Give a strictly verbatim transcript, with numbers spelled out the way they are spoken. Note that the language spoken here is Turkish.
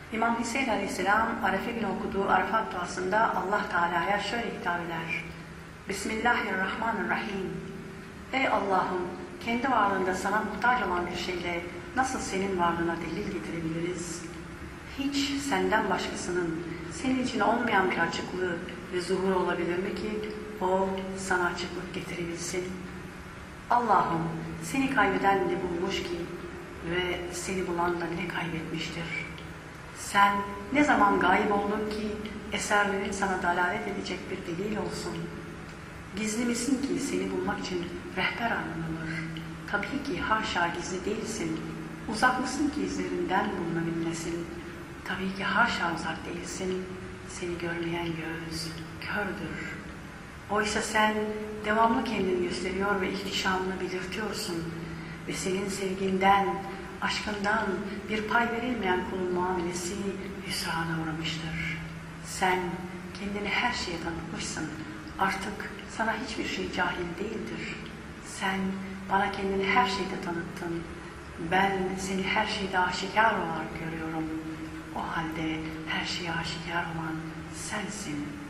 İmam Hüseyin Aleyhisselam Arefe günü okuduğu Arafat duasında Allah Teala'ya şöyle hitap eder. Bismillahirrahmanirrahim. Ey Allah'ım, kendi varlığında sana muhtaç olan bir şeyle nasıl senin varlığına delil getirebiliriz? Hiç senden başkasının senin için olmayan bir açıklığı ve zuhur olabilir mi ki o sana açıklık getirebilsin? Allah'ım, seni kaybeden ne bulmuş ki ve seni bulan da ne kaybetmiştir? Sen ne zaman gayb oldun ki eserlerin sana dalalet edecek bir delil olsun? Gizli misin ki seni bulmak için rehber aranılır? Tabii ki haşa gizli değilsin. Uzak mısın ki izlerinden bulunabilmesin? Tabii ki haşa uzak değilsin. Seni görmeyen göz kördür. Oysa sen devamlı kendini gösteriyor ve ihtişamını belirtiyorsun. Ve senin sevginden, aşkından bir pay verilmeyen kulun muamelesi hüsrana uğramıştır. Sen kendini her şeye tanıtmışsın. Artık sana hiçbir şey cahil değildir. Sen bana kendini her şeyde tanıttın. Ben seni her şeyde aşikar olarak görüyorum. O halde her şeye aşikar olan sensin.